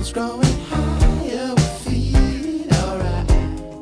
sun's growing higher, we feel alright.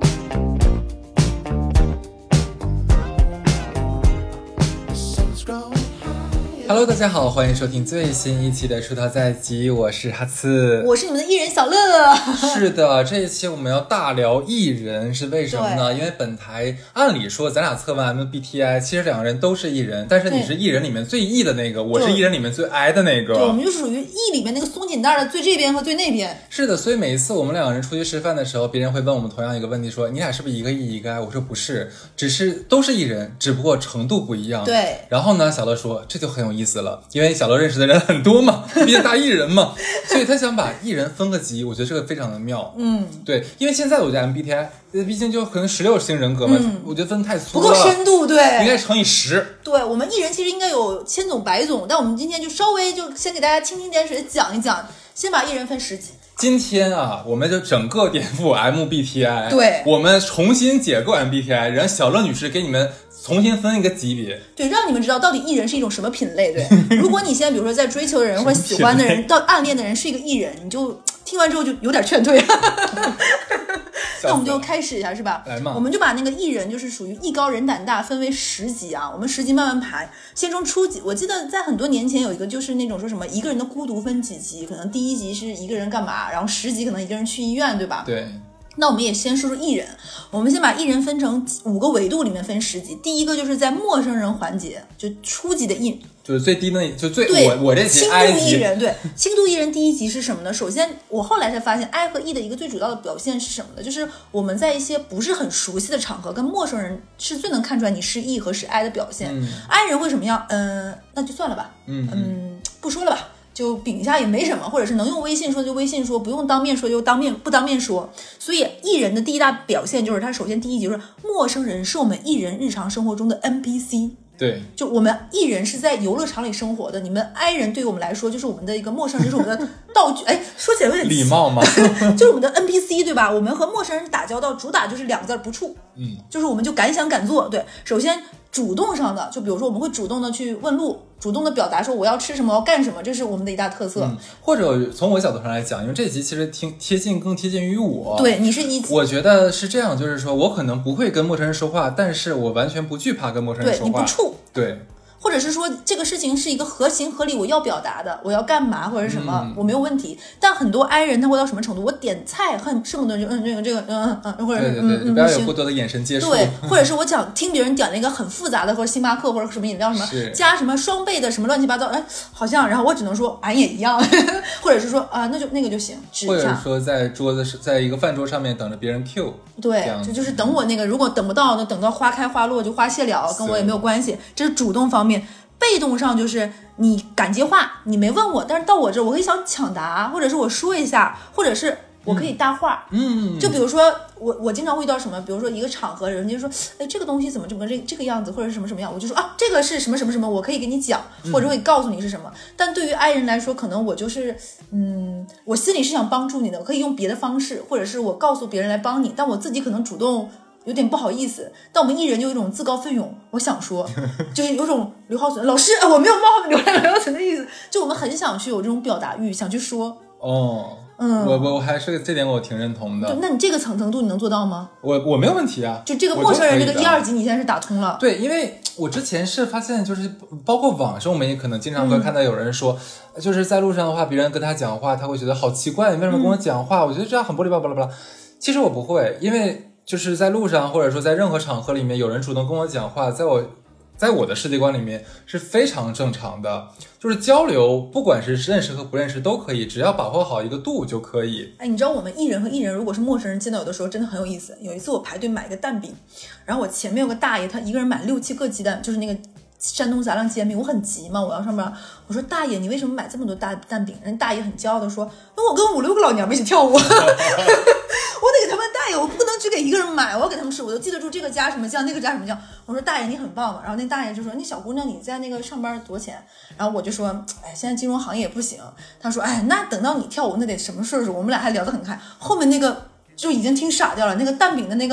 The sun's growing Hello， 大家好，欢迎收听最新一期的《出逃在即》，我是哈刺， 我是你们的艺人小乐。 是的，这一期我们要大聊艺人，是为什么呢？因为本台按理说咱俩测完 MBTI， 其实两个人都是艺人，但是你是艺人里面最 E 的那个，我是艺人里面最 I 的那个。 对，我们就属于 E 里面那个松紧带的最这边和最那边。 是的，所以每一次我们两个人出去吃饭的时候，别人会问我们同样一个问题，说你俩是不是一个 E 一个 I？ 我说不是，只是都是艺人，只不过程度不一样。 对。 然后呢，小乐说这就很有意思了，因为小乐认识的人很多嘛，毕竟大艺人嘛，所以他想把艺人分个级，我觉得这个非常的妙。对，因为现在我觉得 MBTI 毕竟就可能16型人格嘛，我觉得分太粗了， 不够深度，对， 应该乘以10。 对，我们艺人其实应该有千种百种，但我们今天就稍微就先给大家蜻蜓点水讲一讲，先把艺人分10级。 今天啊，我们就整个颠覆 MBTI， 对， 我们重新解构 MBTI， 然后小乐女士给你们重新分一个级别， 对，让你们知道到底艺人是一种什么品类。对，如果你现在比如说在追求的人或者喜欢的人到暗恋的人是一个艺人，你就听完之后就有点劝退。那我们就开始一下，是吧？ 来嘛， 我们就把那个艺人就是属于艺高人胆大分为10级啊，我们10级慢慢排，先从初级。我记得在很多年前有一个就是那种说什么一个人的孤独分几级，可能第1级是一个人干嘛，然后10级可能一个人去医院，对吧？ 对。 那我们也先说说艺人，我们先把艺人分成5个维度里面分10级。第一个就是在陌生人环节，就初级的艺， 就是最低的，就最我这级轻 I 度艺级。 人，对，轻度艺人第1级是什么呢？首先，我后来才发现 I 和 E 的一个最主要的表现是什么呢？就是我们在一些不是很熟悉的场合，跟陌生人是最能看出来你是 E 和是 I 的表现。I 人会什么样？那就算了吧，不说了吧。就秉一下也没什么，或者是能用微信说就微信说，不用当面说就不当面说。所以艺人的第一大表现就是他首先第1级就是陌生人是我们艺人日常生活中的 NPC。 对， 就我们艺人是在游乐场里生活的，你们 I 人对于我们来说就是我们的一个陌生人，就是我们的道具。哎，说起来有点礼貌吗？ 就是我们的 NPC， 对吧？我们和陌生人打交道，主打就是2个字不怵。就是我们就敢想敢做。对，首先主动上的，就比如说我们会主动的去问路，主动的表达说我要吃什么，我要干什么，这是我们的一大特色。 或者从我角度上来讲，因为这集其实更贴近于我。 对，你是1级。 我觉得是这样，就是说我可能不会跟陌生人说话，但是我完全不惧怕跟陌生人说话。 对，你不怵。 对。 或者是说这个事情是一个合情合理，我要表达的，我要干嘛或者是什么，我没有问题。但很多 I 人他会到什么程度？我点菜恨恨不得就这个或者对，不要有过多的眼神接触。 对，或者是我想听别人点了一个很复杂的，或者星巴克或者什么饮料什么加什么双倍的什么乱七八糟，哎，好像，然后我只能说俺也一样，或者是说啊，那就那个就行， 或者说在一个饭桌上面等着别人 Q。 对，这就是等我那个，如果等不到，那等到花开花落就花谢了，跟我也没有关系。这是主动方面。被动上就是你敢接话，你没问我，但是到我这我可以想抢答，或者是我说一下，或者是我可以搭话。就比如说我经常会遇到什么，比如说一个场合，人家说，哎，这个东西怎么这个样子，或者是什么什么样，我就说啊，这个是什么什么什么，我可以给你讲，或者会告诉你是什么。但对于 I 人来说，可能我就是我心里是想帮助你的，我可以用别的方式，或者是我告诉别人来帮你，但我自己可能主动有点不好意思。但我们艺人就有一种自告奋勇，我想说就是有种刘浩存老师，我没有冒犯刘浩存的意思，就我们很想去有这种表达欲，想去说。 我还是这点我挺认同的。 那你这个程度你能做到吗？ 我没有问题啊， 就这个陌生人这个1、2级你现在是打通了。 对，因为我之前是发现，就是包括网上我们也可能经常会看到有人说，就是在路上的话，别人跟他讲话，他会觉得好奇怪，你为什么跟我讲话？我觉得这样很不礼貌，巴拉巴拉。其实我不会，因为就是在路上或者说在任何场合里面，有人主动跟我讲话，在我的世界观里面是非常正常的，就是交流，不管是认识和不认识都可以，只要把握好一个度就可以。 哎，你知道我们艺人和艺人如果是陌生人见到，有的时候真的很有意思。有一次我排队买一个蛋饼，然后我前面有个大爷，他一个人买6、7个鸡蛋，就是那个山东杂粮煎饼，我很急嘛，我要上班，我说大爷你为什么买这么多蛋饼？人大爷很骄傲的说，那我跟5、6个老娘们一起跳舞。我得给他们大爷，我不能只给一个人买，我要给他们吃，我就记得住这个加什么酱，那个加什么酱。我说大爷你很棒嘛，然后那大爷就说那小姑娘你在那个上班多少钱？然后我就说哎，现在金融行业也不行。他说哎，那等到你跳舞那得什么岁数？我们俩还聊得很开，后面那个就已经听傻掉了，那个蛋饼的那个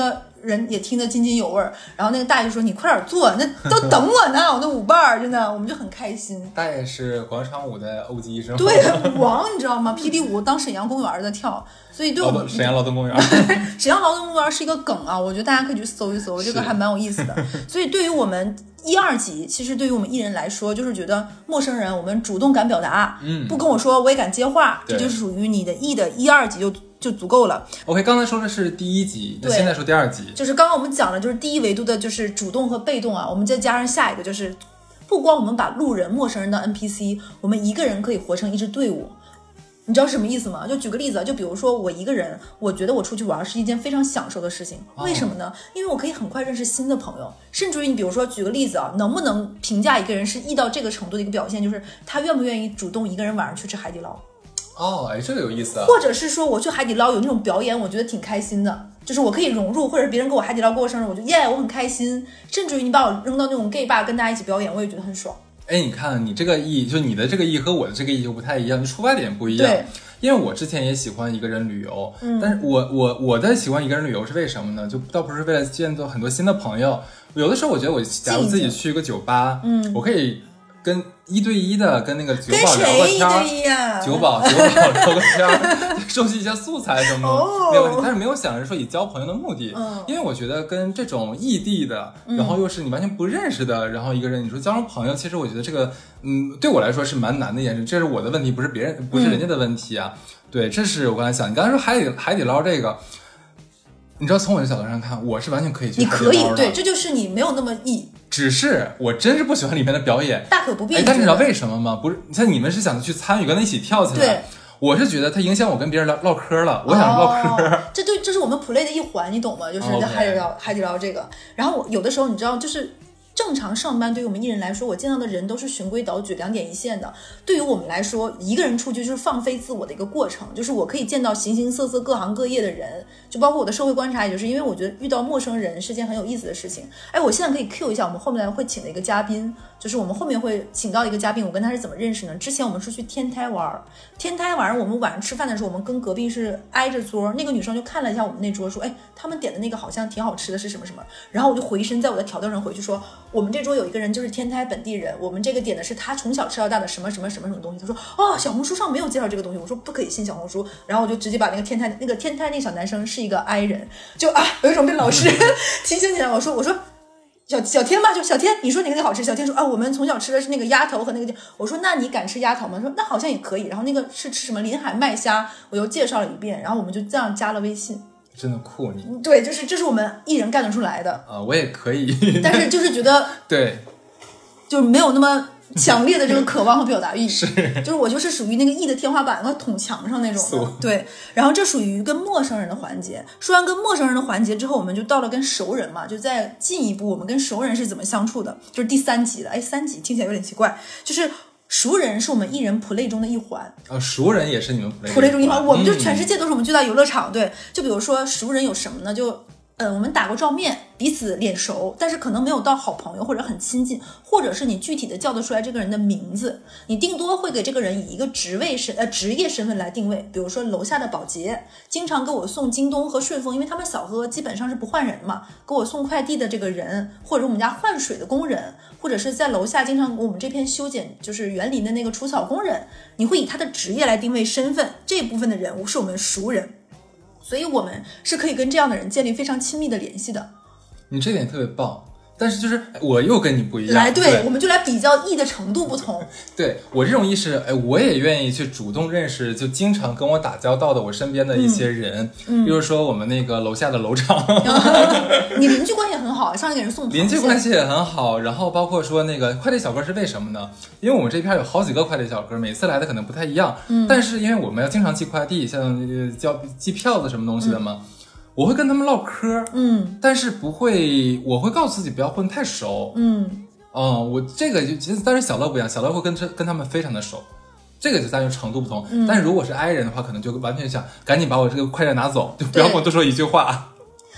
人也听得津津有味儿。然后那个大爷就说：“你快点坐，那都等我呢，我那舞伴儿真的，我们就很开心。” 大爷是广场舞的欧吉医生， 对，舞王你知道吗？霹雳舞当沈阳公园的跳，所以对我们沈阳劳动公园。 沈阳劳动公园是一个梗啊，我觉得大家可以去搜一搜，这个还蛮有意思的。所以对于我们1、2级，其实对于我们艺人来说，就是觉得陌生人我们主动敢表达，不跟我说我也敢接话，这就是属于你的 E 的1、2级就足够了。 OK， 刚才说的是第1级，那现在说第2级， 就是刚刚我们讲的就是第一维度的就是主动和被动啊，我们再加上下一个就是不光我们把路人陌生人当 NPC， 我们一个人可以活成一支队伍。你知道什么意思吗？就举个例子，就比如说我一个人，我觉得我出去玩是一件非常享受的事情。为什么呢？因为我可以很快认识新的朋友，甚至于你比如说举个例子啊，能不能评价一个人是E到这个程度的一个表现，就是他愿不愿意主动一个人晚上去吃海底捞。 哦，哎，这个有意思啊。 或者是说我去海底捞有那种表演，我觉得挺开心的，就是我可以融入，或者别人给我海底捞过我生日，我就我很开心。甚至于你把我扔到那种 gay bar 跟大家一起表演，我也觉得很爽。 哎，你看你这个意，就你的这个意和我的这个意就不太一样，就出发点不一样。 对， 因为我之前也喜欢一个人旅游，但是我的喜欢一个人旅游是为什么呢？就倒不是为了见到很多新的朋友，有的时候我觉得我假如自己去一个酒吧，我可以跟1对1的跟那个酒保聊个天， 跟谁1对1啊？ 酒保聊个天，收集一下素材什么的，没有问题。但是没有想着说以交朋友的目的，因为我觉得跟这种异地的，然后又是你完全不认识的，然后一个人你说交成朋友，其实我觉得这个对我来说是蛮难的一件事，这是我的问题，不是别人，不是人家的问题啊。对，这是我刚才想，你刚才说海底捞这个。你知道从我的角度上看，我是完全可以去海底捞的。 你可以，对，这就是你没有那么异。 只是我真是不喜欢里面的表演， 大可不必。 但是你知道为什么吗？不是，像你们是想去参与，跟他一起跳起来。 对， 我是觉得它影响我跟别人唠嗑了，我想唠嗑。 这是我们 play 的一环，你懂吗？就是在海底捞这个。然后有的时候你知道，就是正常上班对于我们艺人来说，我见到的人都是循规蹈矩、2点一线的。对于我们来说，一个人出去就是放飞自我的一个过程，就是我可以见到形形色色、各行各业的人，就包括我的社会观察，也就是因为我觉得遇到陌生人是件很有意思的事情。哎，我现在可以 cue 一下我们后面会请的一个嘉宾，就是我们后面会请到一个嘉宾，我跟他是怎么认识呢？之前我们是去天台玩，天台玩我们晚上吃饭的时候，我们跟隔壁是挨着桌，那个女生就看了一下我们那桌，说，哎，他们点的那个好像挺好吃的，是什么什么。然后我就回身在我的调调上回去说，我们这桌有一个人就是天台本地人，我们这个点的是他从小吃到大的什么什么什么什么东西。他说，哦，小红书上没有介绍这个东西。我说不可以信小红书。然后我就直接把那个天台那个小男生是一个 I 人，就有一种被老师提醒起来。我说小天吧，就小天，你说哪个好吃？小天说我们从小吃的是那个鸭头和那个。我说那你敢吃鸭头吗？说那好像也可以。然后那个是吃什么临海麦虾，我又介绍了一遍，然后我们就这样加了微信。 真的酷你。 对，这是我们艺人干得出来的啊，我也可以。 但是就是觉得对， 就没有那么强烈的这个渴望和表达欲。 是， 就是我就是属于那个E的天花板和捅墙上那种的。对，然后这属于跟陌生人的环节。说完跟陌生人的环节之后，我们就到了跟熟人嘛，就再进一步，我们跟熟人是怎么相处的，就是第3集了。哎，3集听起来有点奇怪，就是熟人是我们艺人 play 中的一环。 熟人也是你们 play 中一环。我们就全世界都是我们最大游乐场。对，就比如说熟人有什么呢？就我们打过照面，彼此脸熟，但是可能没有到好朋友或者很亲近，或者是你具体的叫得出来这个人的名字，你定多会给这个人以一个职业身份来定位。比如说楼下的保洁，经常给我送京东和顺丰，因为他们小哥基本上是不换人嘛，给我送快递的这个人，或者我们家换水的工人，或者是在楼下经常给我们这片修剪就是园林的那个除草工人，你会以他的职业来定位身份，这部分的人物是我们熟人。所以我们是可以跟这样的人建立非常亲密的联系的。 你这点特别棒，但是就是我又跟你不一样。 来，对，我们就来比较E的程度不同。 对，我这种意识，我也愿意去主动认识，就经常跟我打交道的我身边的一些人，比如说我们那个楼下的楼长。 你邻居关系很好，上来给人送螃蟹。 邻居关系也很好，然后包括说那个快递小哥是为什么呢？因为我们这边有好几个快递小哥，每次来的可能不太一样，但是因为我们要经常寄快递，像寄票子什么东西的嘛。我会跟他们唠嗑，但是不会，我会告诉自己不要混太熟，我这个就但是小乐不一样，小乐会跟他们非常的熟，这个就在于程度不同，但是如果是 I 人的话，可能就完全想赶紧把我这个快件拿走，就不要跟我多说一句话。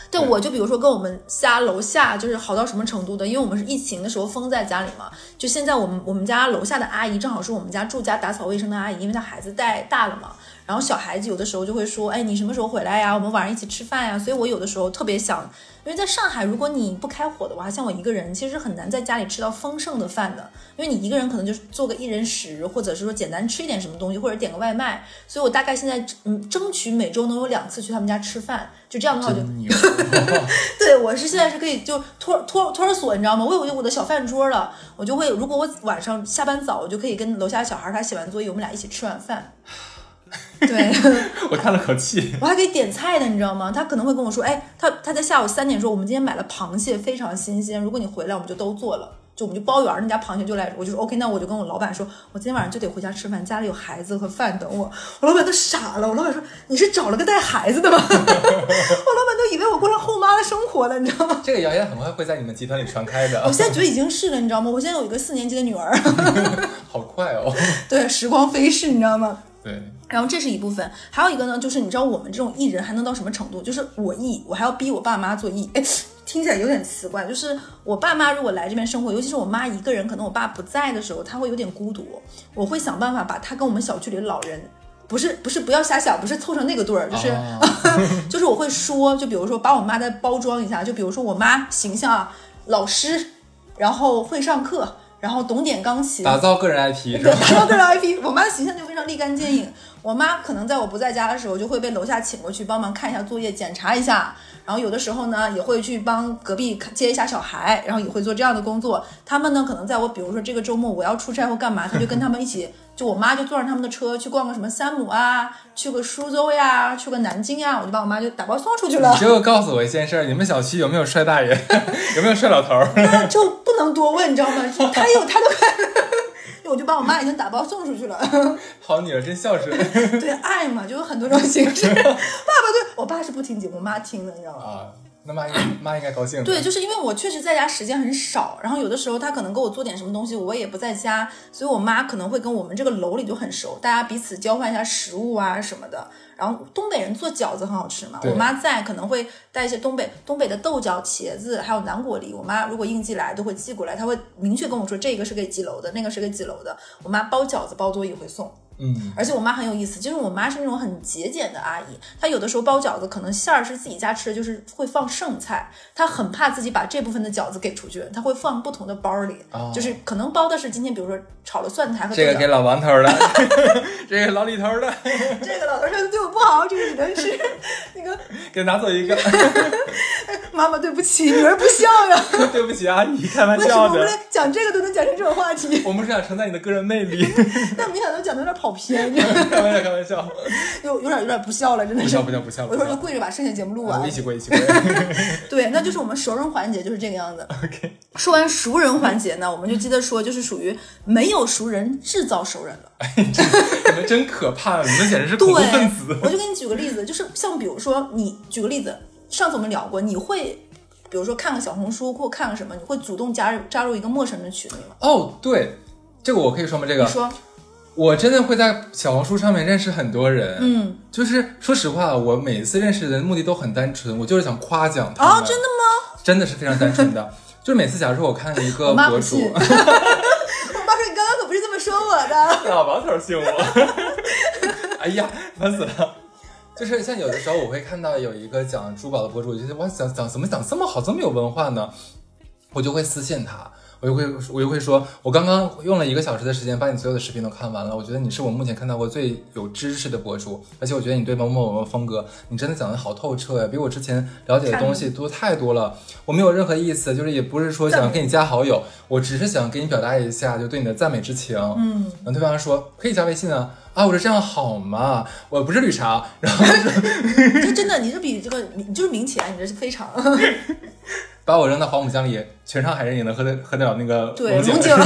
对，我就比如说跟我们家楼下就是好到什么程度的，因为我们是疫情的时候封在家里嘛，就现在我们家楼下的阿姨正好是我们家住家打扫卫生的阿姨，因为她孩子带大了嘛，然后小孩子有的时候就会说，哎，你什么时候回来呀？我们晚上一起吃饭呀。所以我有的时候特别想，因为在上海，如果你不开火的话，像我一个人，其实很难在家里吃到丰盛的饭的，因为你一个人可能就是做个1人食，或者是说简单吃一点什么东西，或者点个外卖。所以我大概现在争取每周能有2次去他们家吃饭，就这样的话就对，我是现在是可以就托儿所，你知道吗？我有我的小饭桌了，我就会，如果我晚上下班早，我就可以跟楼下小孩他写完作业，我们俩一起吃晚饭。对， 我叹了口气。 我还可以点菜的，你知道吗？他可能会跟我说，哎，他在下午3点说，我们今天买了螃蟹，非常新鲜，如果你回来，我们就都做了。就我们就包圆那家螃蟹就来，我就说 OK， 那我就跟我老板说，我今天晚上就得回家吃饭，家里有孩子和饭等我。我老板都傻了，我老板说你是找了个带孩子的吗？我老板都以为我过上后妈的生活了，你知道吗？ 这个谣言很快会在你们集团里传开的。 我现在觉得已经是了，你知道吗？我现在有一个4年级的女儿， 好快哦。 对，时光飞逝，你知道吗？ 对。 然后这是一部分，还有一个呢，就是你知道我们这种艺人还能到什么程度？就是我还要逼我爸妈做艺，哎。听起来有点奇怪，就是我爸妈如果来这边生活，尤其是我妈一个人，可能我爸不在的时候，她会有点孤独。我会想办法把她跟我们小区里的老人，不要瞎想，不是凑成那个对儿，就是就是我会说，就比如说把我妈再包装一下，就比如说我妈形象老师，然后会上课，然后懂点钢琴， 打造个人 IP， 对，打造个人 IP。我妈的形象就非常立竿见影。我妈可能在我不在家的时候，就会被楼下请过去帮忙看一下作业，检查一下。然后有的时候呢，也会去帮隔壁接一下小孩，然后也会做这样的工作。他们呢，可能在我比如说这个周末我要出差或干嘛，他就跟他们一起，就我妈就坐上他们的车去逛个什么3姆啊，去个苏州呀，去个南京啊，我就把我妈就打包送出去了。 你就告诉我一件事，你们小区有没有帅大爷，有没有帅老头？ 那就不能多问，你知道吗？他有他的快乐。我就把我妈已经打包送出去了。 好女儿真孝顺。 对，爱嘛，就有很多种形式。爸爸对我爸是不听节目，我妈听的，你知道吗？ 啊，那妈应该高兴。 对，就是因为我确实在家时间很少，然后有的时候他可能给我做点什么东西，我也不在家，所以我妈可能会跟我们这个楼里就很熟，大家彼此交换一下食物啊什么的。然后东北人做饺子很好吃嘛，我妈在可能会带一些东北的豆角、茄子还有南果梨，我妈如果应季来都会寄过来，她会明确跟我说这个是给几楼的，那个是给几楼的。我妈包饺子包多也会送。而且我妈很有意思，就是我妈是那种很节俭的阿姨，她有的时候包饺子可能馅儿是自己家吃的，就是会放剩菜，她很怕自己把这部分的饺子给出去，她会放不同的包里，就是可能包的是今天比如说炒了蒜苔和这个给老王头的，这个老李头的， 这个老头说对我不好，这个只能吃，那个给拿走一个。 妈妈对不起，女儿不孝呀。 对不起阿姨，开玩为什么笑的。 我们讲这个都能讲成这种话题？ 我们是想承载你的个人魅力。 但没想到讲的有点跑偏， 开玩笑， 有点不孝了，真的是。 不孝。 我一会儿就跪着把剩下节目录完。 一起跪。 对，那就是我们熟人环节就是这个样子。 OK。 说完熟人环节呢，我们就记得说，就是属于没有熟人制造熟人了。 哎，你们真可怕，你们简直是恐怖分子。 我就给你举个例子，就是像比如说，你举个例子，上次我们聊过，你会比如说看个小红书或看个什么，你会主动加入一个陌生人的群里吗？ 哦，对，这个我可以说吗？这个你说。 我真的会在小红书上面认识很多人，就是说实话，我每次认识的人目的都很单纯，我就是想夸奖他们。 哦，真的吗？ 真的是非常单纯的，就是每次假如说我看了一个博主， 我妈说你刚刚可不是这么说我的， 老王头信我。哎呀，烦死了。就是像有的时候我会看到有一个讲珠宝的博主，我觉得哇，怎么讲这么好，这么有文化呢？我就会私信他。我就会说，我刚刚用了1个小时的时间把你所有的视频都看完了，我觉得你是我目前看到过最有知识的博主，而且我觉得你对某某风格，你真的讲得好透彻呀，比我之前了解的东西多太多了。我没有任何意思，就是也不是说想跟你加好友，我只是想给你表达一下就对你的赞美之情。然后对方说可以加微信啊，我说这样好吗？我不是绿茶，然后就真的你是比这个你就是名钱，你这是非常。 把我扔到黄浦江里，全上海人也能喝得了那个对龙井。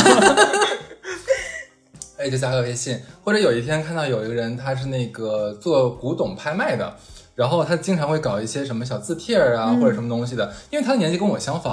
哎，就加个微信，或者有一天看到有一个人，他是那个做古董拍卖的，然后他经常会搞一些什么小字帖啊，或者什么东西的，因为他的年纪跟我相仿，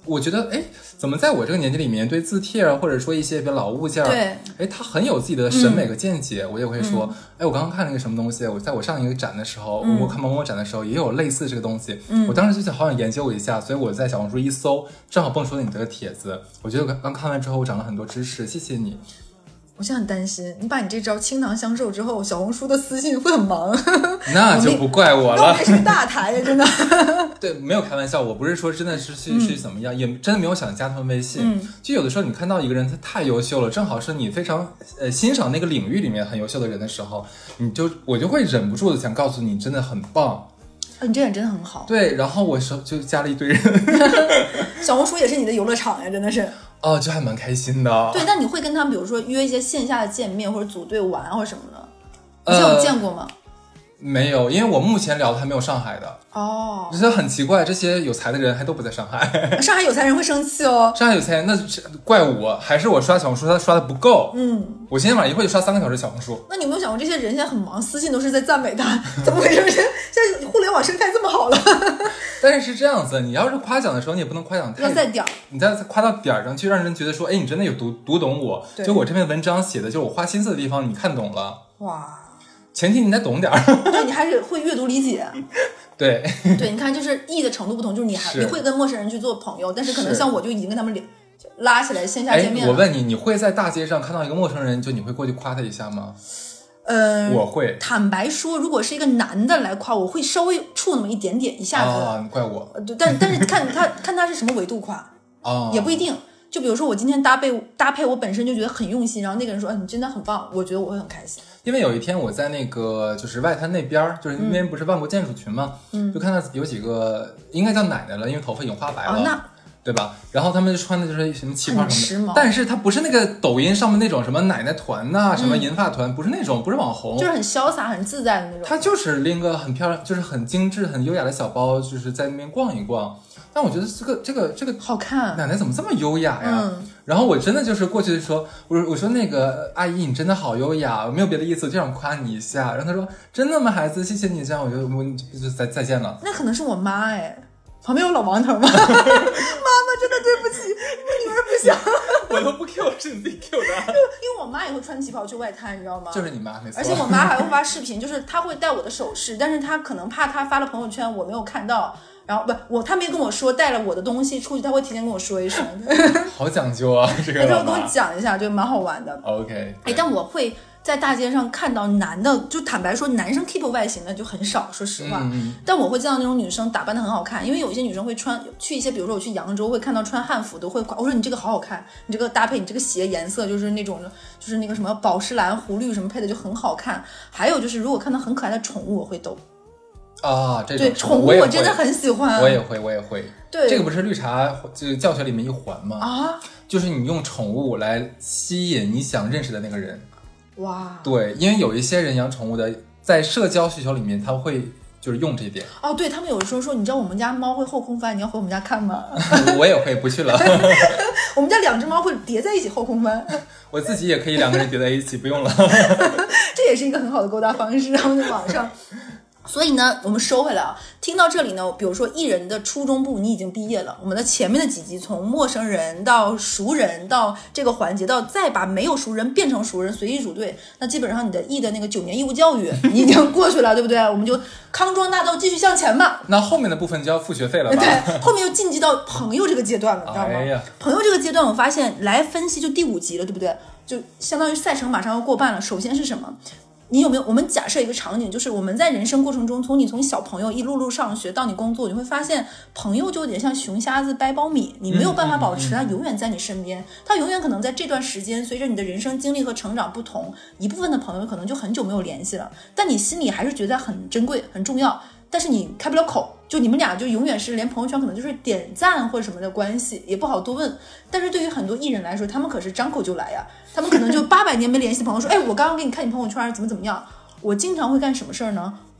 我觉得，哎，怎么在我这个年纪里面对字帖啊，或者说一些比如老物件， 对， 哎，他很有自己的审美和见解。我也会说，哎，我刚刚看了一个什么东西，在我上一个展的时候，我看某某展的时候也有类似这个东西，我当时就好想研究一下，所以我在小红书一搜，正好蹦出了你这个帖子。我觉得刚看完之后，我长了很多知识，谢谢你。 我现在很担心，你把你这招倾囊相授之后，小红书的私信会很忙。 那就不怪我了。 那我们是个大台呀，真的。 对，没有开玩笑，我不是说真的是去怎么样，也真的没有想加他们微信。就有的时候你看到一个人他太优秀了，正好是你非常欣赏那个领域里面很优秀的人的时候，我就会忍不住的想告诉你，真的很棒。 你这点真的很好。 对，然后我就加了一堆人。 小红书也是你的游乐场呀，真的是。 哦，就还蛮开心的。 对，那你会跟他们比如说约一些线下的见面，或者组队玩或者什么的？以前有见过吗？ 没有，因为我目前聊的还没有上海的。 哦， 我觉得很奇怪，这些有才的人还都不在上海。 上海有才人会生气哦。 上海有才人，那怪我，还是我刷小红书他刷的不够。我今天晚上一会就刷3个小时小红书。 那你有没有想过，这些人现在很忙，私信都是在赞美他，怎么回事？现在互联网生态这么好了。 但是这样子，你要是夸奖的时候，你也不能夸奖太， 要在点儿， 你再夸到点儿上去，让人觉得说，哎，你真的有读懂我，就我这篇文章写的，就是我花心思的地方，你看懂了。 哇！ 前提你得懂点儿。 对，你还是会阅读理解。 对对，你看，就是意的程度不同，就是你会跟陌生人去做朋友，但是可能像我就已经跟他们拉起来线下见面了。 我问你，你会在大街上看到一个陌生人，就你会过去夸他一下吗？我会。 坦白说，如果是一个男的来夸我，会稍微触那么一点点，一下子。 啊，你怪我。 对，但是看他是什么维度夸，也不一定。就比如说我今天搭配，我本身就觉得很用心，然后那个人说，你真的很棒，我觉得我会很开心。 因为有一天我在那个就是外滩那边，就是那边不是万国建筑群嘛，就看到有几个应该叫奶奶了，因为头发已经花白了。对吧？然后他们穿的就是什么旗袍什么的，但是他不是那个抖音上面那种什么奶奶团呐、什么银发团，不是那种，不是网红， 就是很潇洒、很自在的那种。 他就是拎个很漂亮，就是很精致、很优雅的小包，就是在那边逛一逛。但我觉得这个好看， 奶奶怎么这么优雅呀？然后我真的就是过去说，我说那个阿姨你真的好优雅，我没有别的意思，我就想夸你一下。然后他说真的吗，孩子，谢谢你，这样我就再见了。 那可能是我妈哎。旁边有老王头吗？妈妈真的对不起，我女儿不想。 我都不 Q， 是你自己 Q 的。 因为我妈也会穿旗袍去外滩，你知道吗？ 就是你妈，没错。 而且我妈还会发视频，就是她会戴我的首饰，但是她可能怕她发了朋友圈我没有看到，然后她没跟我说带了我的东西出去，她会提前跟我说一声。 好讲究啊，这个。 她会跟我讲一下，就蛮好玩的。 OK。 但我会在大街上看到男的，就坦白说，男生 keep 外形的就很少，说实话。但我会见到那种女生打扮的很好看，因为有一些女生会去一些，比如说我去扬州，会看到穿汉服的，会夸我说你这个好好看，你这个搭配，你这个鞋颜色就是那种，就是那个什么宝石蓝、湖绿什么配的就很好看。还有就是如果看到很可爱的宠物，我会逗。 啊，这种对宠物我真的很喜欢。 我也会。 对， 这个不是绿茶这个教学里面一环吗？ 啊， 就是你用宠物来吸引你想认识的那个人。 哇， 对，因为有一些人养宠物的，在社交需求里面，他会就是用这一点。 哦，对，他们有时候说，你知道我们家猫会后空翻，你要回我们家看吗？ 我也会，不去了。 我们家2只猫会叠在一起后空翻。 我自己也可以2个人叠在一起，不用了。 这也是一个很好的勾搭方式，然后在网上。所以呢，我们收回来啊。听到这里呢，比如说艺人的初中部你已经毕业了，我们的前面的几集从陌生人到熟人到这个环节，到再把没有熟人变成熟人随意组队，那基本上你的艺的那个9年义务教育你已经过去了，对不对？我们就康庄大道继续向前嘛。 那后面的部分就要付学费了吧？ 对，后面又晋级到朋友这个阶段了，你知道吗？ 哎呀， 朋友这个阶段我发现来分析就第5集了，对不对？就相当于赛程马上要过半了。首先是什么？你有没有？我们假设一个场景，就是我们在人生过程中，从小朋友一路上学到你工作，你会发现朋友就有点像熊瞎子掰苞米，你没有办法保持他永远在你身边，他永远可能在这段时间随着你的人生经历和成长不同，一部分的朋友可能就很久没有联系了，但你心里还是觉得很珍贵很重要，但是你开不了口，就你们俩就永远是连朋友圈可能就是点赞或者什么的关系，也不好多问。但是对于很多艺人来说，他们可是张口就来呀，他们可能就800年没联系的朋友说，哎，我刚刚给你看你朋友圈怎么样。我经常会干什么事儿呢？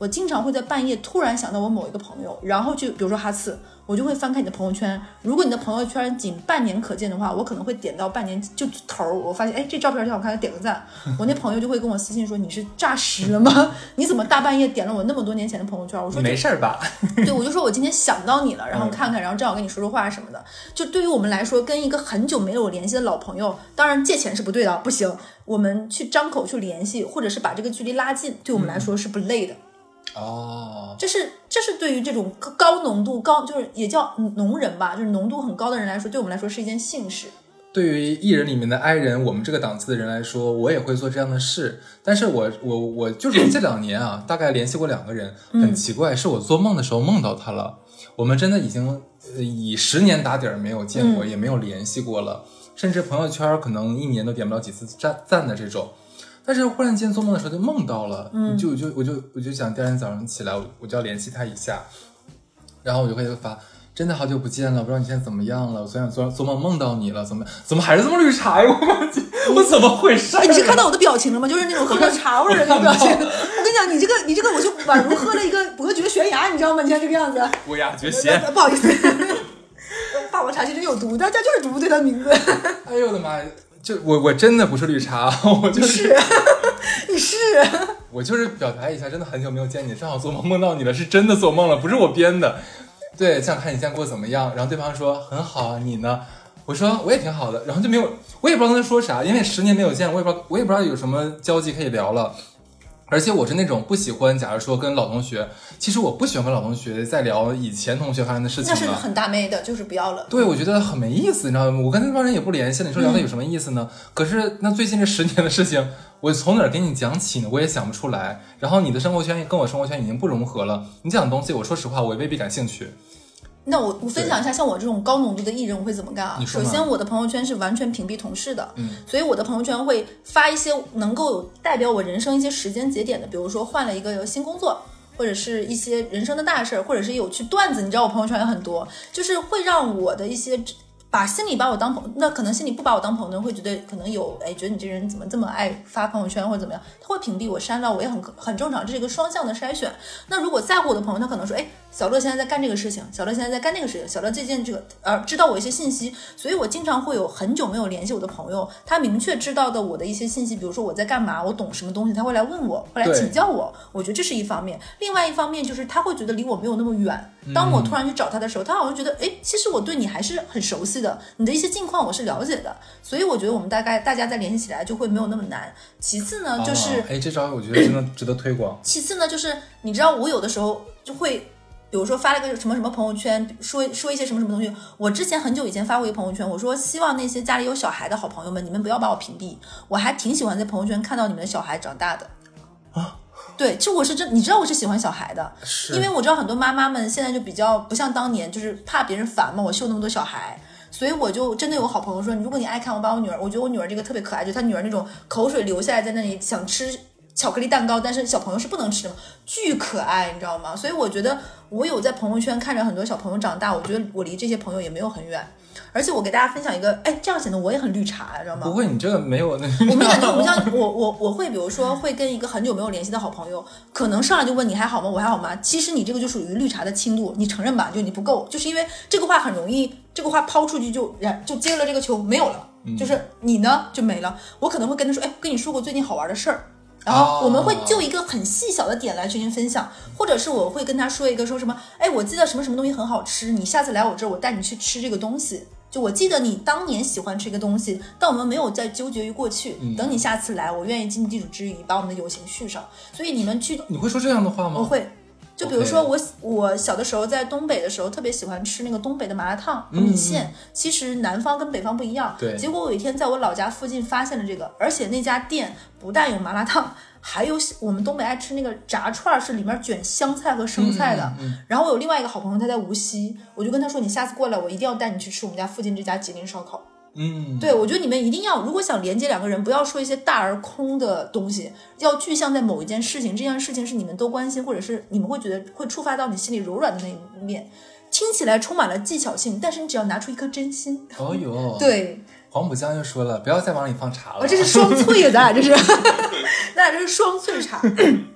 我经常会在半夜突然想到我某一个朋友，然后就比如说哈次，我就会翻开你的朋友圈，如果你的朋友圈仅半年可见的话，我可能会点到半年就头，我发现哎这照片挺好看，点个赞，我那朋友就会跟我私信说你是诈尸了吗？你怎么大半夜点了我那么多年前的朋友圈？我说没事吧？ 对，我就说我今天想到你了，然后看看，然后正好跟你说说话什么的。就对于我们来说，跟一个很久没有联系的老朋友，当然借钱是不对的，不行。我们去张口去联系，或者是把这个距离拉近，对我们来说是不累的。 哦， 这是对于这种高浓度就是也叫浓人吧，就是浓度很高的人来说，对我们来说是一件幸事。 对于艺人里面的 I 人，我们这个档次的人来说，我也会做这样的事。但是我就是这2年啊，大概联系过2个人，很奇怪，是我做梦的时候梦到他了。我们真的已经以10年打底儿没有见过，也没有联系过了，甚至朋友圈可能1年都点不了几次赞的这种。但是忽然间做梦的时候就梦到了，我就想第二天早上起来我就要联系他一下，然后我就会发。真的好久不见了，不知道你现在怎么样了？我昨晚做梦梦到你了，怎么还是这么绿茶呀？我怎么回事？ 你是看到我的表情了吗？就是那种喝了茶味的那个表情。我跟你讲，你这个我就宛如喝了一个伯爵悬崖，你知道吗？你现在这个样子。 伯牙绝弦。 不好意思，霸王茶其实有毒，大家就是读对它名字。 哎呦我的妈呀！就我真的不是绿茶，我就是你是。 我就是表达一下，真的很久没有见你，正好做梦梦到你了，是真的做梦了，不是我编的。对，想看你现在过得怎么样，然后对方说很好啊，你呢？我说我也挺好的，然后就没有，我也不知道跟他说啥，因为10年没有见，我也不知道有什么交集可以聊了。而且我是那种不喜欢，假如说跟老同学，其实我不喜欢跟老同学再聊以前同学发生的事情了， 那是很大妹的，就是不要了。 对，我觉得很没意思，你知道吗？我跟那帮人也不联系了，你说聊的有什么意思呢？可是那最近这10年的事情，我从哪儿给你讲起呢？我也想不出来。然后你的生活圈跟我生活圈已经不融合了，你讲的东西，我说实话，我也未必感兴趣。 那我分享一下，像我这种高浓度的艺人，我会怎么干啊？首先，我的朋友圈是完全屏蔽同事的，所以我的朋友圈会发一些能够有代表我人生一些时间节点的，比如说换了一个新工作，或者是一些人生的大事，或者是有趣段子。你知道我朋友圈有很多，就是会让我的一些心里把我当朋友，那可能心里不把我当朋友的人会觉得可能有觉得你这人怎么这么爱发朋友圈或者怎么样，他会屏蔽我删掉我，也很正常，这是一个双向的筛选。那如果在乎我的朋友，他可能说小乐现在在干这个事情，小乐现在在干那个事情，小乐这件这个知道我一些信息，所以我经常会有很久没有联系我的朋友，他明确知道的我的一些信息，比如说我在干嘛，我懂什么东西，他会来问我，会来请教我。我觉得这是一方面。另外一方面就是他会觉得离我没有那么远，当我突然去找他的时候，他好像觉得其实我对你还是很熟悉的，你的一些近况我是了解的，所以我觉得我们大家再联系起来就会没有那么难。其次呢就是这招我觉得真的值得推广。 其次呢就是你知道我有的时候就会比如说发了个什么什么朋友圈，说一些什么什么东西。我之前很久以前发过一个朋友圈，我说希望那些家里有小孩的好朋友们，你们不要把我屏蔽，我还挺喜欢在朋友圈看到你们的小孩长大的啊。对，就我是你知道我是喜欢小孩的，因为我知道很多妈妈们现在就比较不像当年，就是怕别人烦嘛，我秀那么多小孩。所以我就真的有好朋友说，如果你爱看，我把我女儿，我觉得我女儿这个特别可爱，就她女儿那种口水流下来在那里想吃巧克力蛋糕，但是小朋友是不能吃的嘛，巨可爱，你知道吗？所以我觉得我有在朋友圈看着很多小朋友长大，我觉得我离这些朋友也没有很远。而且我给大家分享一个，这样显得我也很绿茶，知道吗？ 不会，你这个没有那。 我们感觉我们像我会比如说会跟一个很久没有联系的好朋友，可能上来就问你还好吗？我还好吗？其实你这个就属于绿茶的轻度，你承认吧？就你不够，就是因为这个话很容易，这个话抛出去就接了这个球没有了，就是你呢就没了。我可能会跟他说，跟你说过最近好玩的事儿。然后我们会就一个很细小的点来进行分享，或者是我会跟他说一个说什么，我记得什么什么东西很好吃，你下次来我这儿，我带你去吃这个东西。就我记得你当年喜欢吃一个东西，但我们没有再纠结于过去。等你下次来，我愿意尽地主之谊，把我们的友情续上。所以你们去， 你会说这样的话吗？ 我会。就比如说我小的时候在东北的时候，特别喜欢吃那个东北的麻辣烫米线。其实南方跟北方不一样。 对。 结果我有一天在我老家附近发现了这个，而且那家店不但有麻辣烫，还有我们东北爱吃那个炸串，是里面卷香菜和生菜的。然后我有另外一个好朋友，他在无锡，我就跟他说，你下次过来，我一定要带你去吃我们家附近这家吉林烧烤。对，我觉得你们一定要，如果想连接两个人，不要说一些大而空的东西，要具象在某一件事情，这件事情是你们都关心，或者是你们会觉得会触发到你心里柔软的那一面，听起来充满了技巧性，但是你只要拿出一颗真心。 哦哟， 对， 黄浦江又说了，不要再往里放茶了。 这是双萃的，咱俩这是，那这是双萃茶。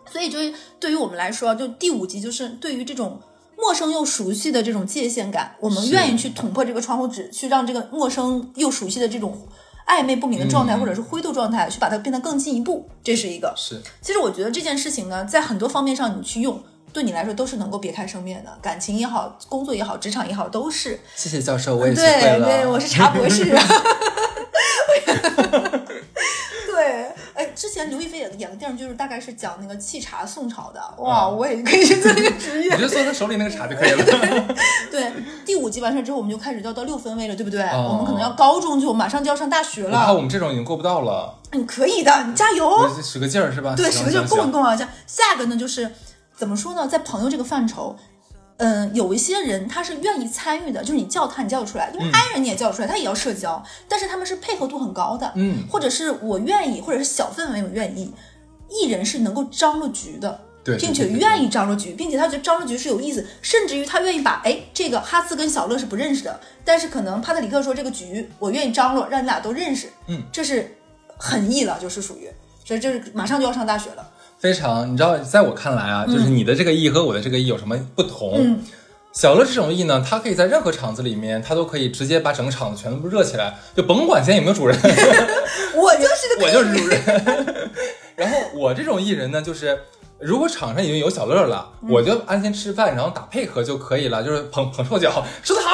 所以就是对于我们来说，就第5集就是对于这种陌生又熟悉的这种界限感，我们愿意去捅破这个窗户纸，去让这个陌生又熟悉的这种暧昧不明的状态，或者是灰度状态，去把它变得更进一步，这是一个。 是， 其实我觉得这件事情呢，在很多方面上你去用，对你来说都是能够别开生面的，感情也好，工作也好，职场也好，都是。 谢谢教授，我也学会了。 对，我是茶博士。对，之前刘亦菲演个电视剧，就是大概是讲那个沏茶宋朝的，哇，我也可以去做这个职业。 你就做他手里那个茶就可以了。 对，第5集完事之后，我们就开始要到6分位了，对不对？我们可能要高中就马上就要上大学了。 我看我们这种已经够不到了。 你可以的，你加油， 使个劲儿是吧？ 对，使个劲儿，够啊！下个呢，就是怎么说呢，在朋友这个范畴。有一些人他是愿意参与的，就是你叫他，你叫得出来，因为 I 人你也叫得出来，他也要社交，但是他们是配合度很高的，或者是我愿意，或者是小氛围我愿意。艺人是能够张罗局的， 对， 并且愿意张罗局，并且他觉得张罗局是有意思，甚至于他愿意把这个哈斯跟小乐是不认识的，但是可能帕特里克说这个局我愿意张罗，让你俩都认识，这是很意了，就是属于，所以就是马上就要上大学了。 非常，你知道，在我看来啊，就是你的这个意和我的这个意有什么不同？小乐这种意呢，他可以在任何场子里面，他都可以直接把整个场子全部热起来，就甭管现在有没有主人， 我就是主人。然后我这种艺人呢，就是如果场上已经有小乐了，我就安心吃饭，然后打配合就可以了，就是捧臭脚，说得好，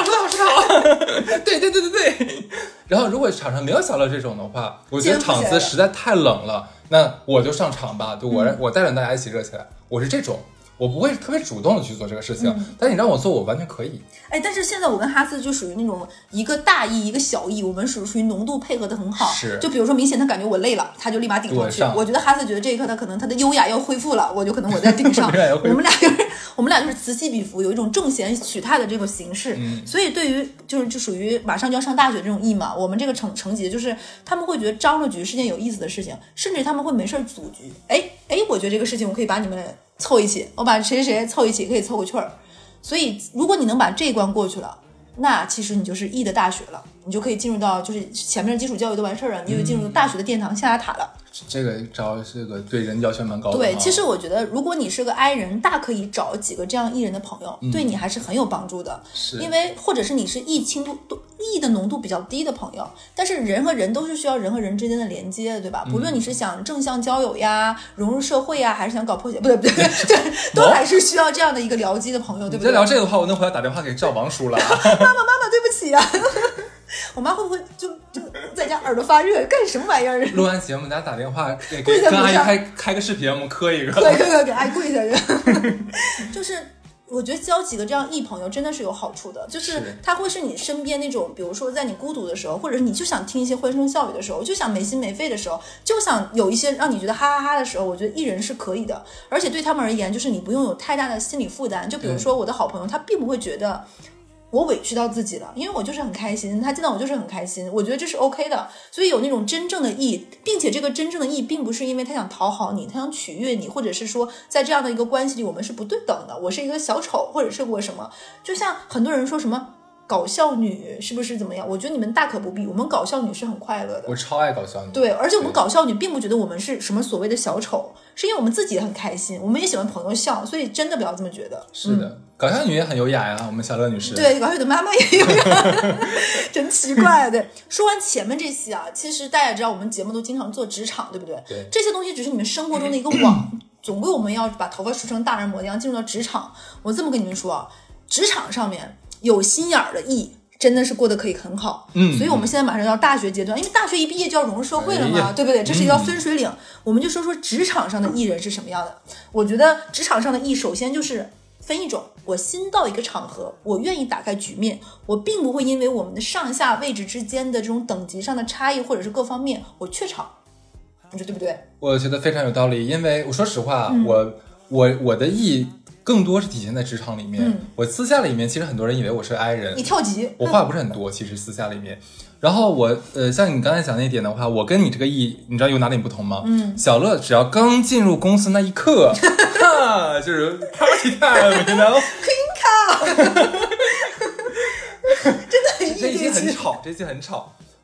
对。然后如果场上没有小乐这种的话，我觉得场子实在太冷了。那我就上场吧，就我带着大家一起热起来，我是这种，我不会特别主动的去做这个事情，但你让我做，我完全可以。 但是现在我跟哈斯就属于那种一个大意一个小意，我们属于浓度配合的很好。 是， 就比如说明显他感觉我累了，他就立马顶上去。我觉得哈斯觉得这一刻他可能他的优雅要恢复了，我就可能我在顶上。我们俩就是此起彼伏，有一种正弦取态的这个形式。所以对于就属于马上就要上大学这种意嘛，我们这个成绩就是他们会觉得张罗局是件有意思的事情，甚至他们会没事组局。我觉得这个事情我可以把你们凑一起，我把谁凑一起，可以凑个趣儿。所以如果你能把这一关过去了，那其实你就是艺的大学了，你就可以进入到就是前面的基础教育都完事儿了，你就进入大学的殿堂象牙塔了。 这个招这个对人要求蛮高的。 对，其实我觉得如果你是个 I 人，大可以找几个这样艺人的朋友，对你还是很有帮助的。 是， 因为或者是你是艺的浓度比较低的朋友，但是人和人都是需要人和人之间的连接的，对吧？不论你是想正向交友呀、融入社会呀，还是想搞破解，不对，都还是需要这样的一个聊机的朋友，对不对？ 你再聊这个的话，我那回要打电话给赵王叔了。妈妈，对不起啊。我妈会不会就在家耳朵发热，干什么玩意儿？ 录完节目，大家打电话给跟阿姨开个视频，我们磕一个， 给阿姨跪下去。就是我觉得交几个这样艺朋友真的是有好处的，就是他会是你身边那种，比如说在你孤独的时候，或者是你就想听一些欢声笑语的时候，就想没心没肺的时候，就想有一些让你觉得哈哈哈的时候，我觉得艺人是可以的，而且对他们而言，就是你不用有太大的心理负担。就比如说我的好朋友，他并不会觉得我委屈到自己了，因为我就是很开心，他见到我就是很开心，我觉得这是 OK 的。所以有那种真正的意，并且这个真正的意并不是因为他想讨好你，他想取悦你，或者是说在这样的一个关系里我们是不对等的，我是一个小丑，或者是我什么，就像很多人说什么搞笑女是不是怎么样，我觉得你们大可不必，我们搞笑女是很快乐的， 我超爱搞笑女。 对，而且我们搞笑女并不觉得我们是什么所谓的小丑，是因为我们自己也很开心，我们也喜欢朋友笑，所以真的不要这么觉得。 是的，搞笑女也很优雅呀，我们小乐女士。 对，搞笑女的妈妈也优雅。真奇怪。对，说完前面这些啊，其实大家也知道我们节目都经常做职场，对不对？ 对， 这些东西只是你们生活中的一个网，总归我们要把头发梳成大人模样进入到职场。我这么跟你们说啊，职场上面有心眼儿的艺真的是过得可以很好，所以我们现在马上要大学阶段，因为大学一毕业就要融入社会了嘛，对不对？这是一条分水岭。我们就说职场上的艺人是什么样的。我觉得职场上的艺，首先就是分一种，我新到一个场合，我愿意打开局面，我并不会因为我们的上下位置之间的这种等级上的差异，或者是各方面，我怯场。你说对不对？ 我觉得非常有道理，因为我说实话，我的艺更多是体现在职场里面，我私下里面其实很多人以为我是 I 人， 你跳级， 我话不是很多，其实私下里面。然后我像你刚才讲那点的话，我跟你这个艺，你知道有哪里不同吗？小乐只要刚进入公司那一刻，就是 party time， 然后 Queen 卡，真的这一期很吵，这一期很吵。